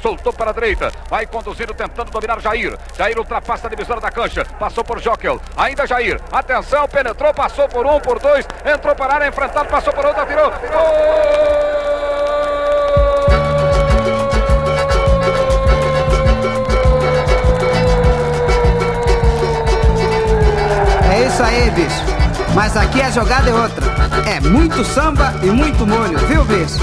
soltou para a direita, vai conduzindo, tentando dominar Jair. Jair ultrapassa a divisória da cancha, passou por Jokel, ainda Jair, atenção, penetrou, passou por um, por dois, entrou para a área, enfrentado, passou por outro, atirou. É isso aí, bicho. Mas aqui a jogada é outra. É muito samba e muito molho, viu, bicho?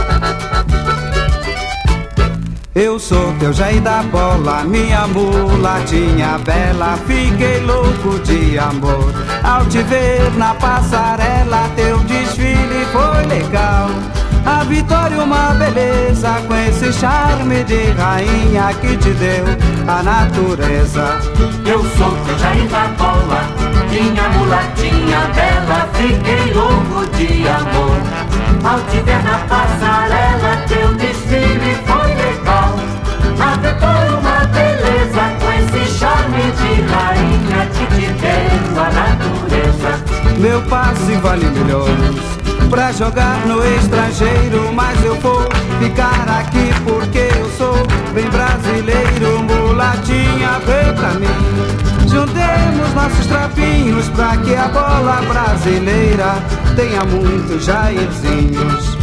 Eu sou teu Jair da bola, minha mulatinha bela. Fiquei louco de amor ao te ver na passarela. Teu desfile foi legal, a vitória uma beleza, com esse charme de rainha que te deu a natureza. Eu sou teu Jair da bola, minha mulatinha bela. Fiquei louco de amor ao te ver na passarela. Teu desfile foi legal, a vitória uma beleza, com esse charme de rainha que te deu a natureza. Meu passe vale milhões pra jogar no estrangeiro, mas eu vou ficar aqui porque eu sou bem brasileiro. Mulatinha, vem pra mim, juntemos nossos trapinhos pra que a bola brasileira tenha muitos Jairzinhos.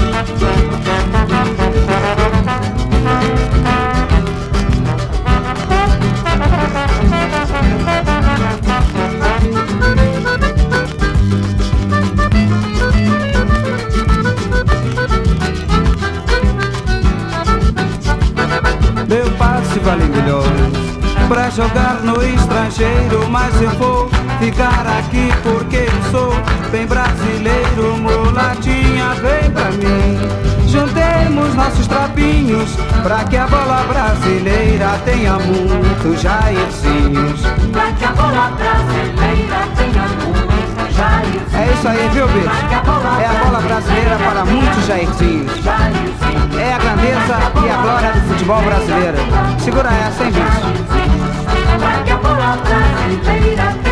Meu passe vale milhões pra jogar no estrangeiro, mas eu vou ficar aqui porque eu sou bem brasileiro. Mulatinha, vem pra mim, juntemos nossos trapinhos pra que a bola brasileira tenha muitos Jairzinhos. Pra que a bola brasileira tenha muitos Jairzinhos. É isso aí, viu, bicho? É a bola brasileira para muitos Jairzinhos. É a grandeza e a glória do futebol brasileiro. Segura essa, hein, bicho? Pra que a bola brasileira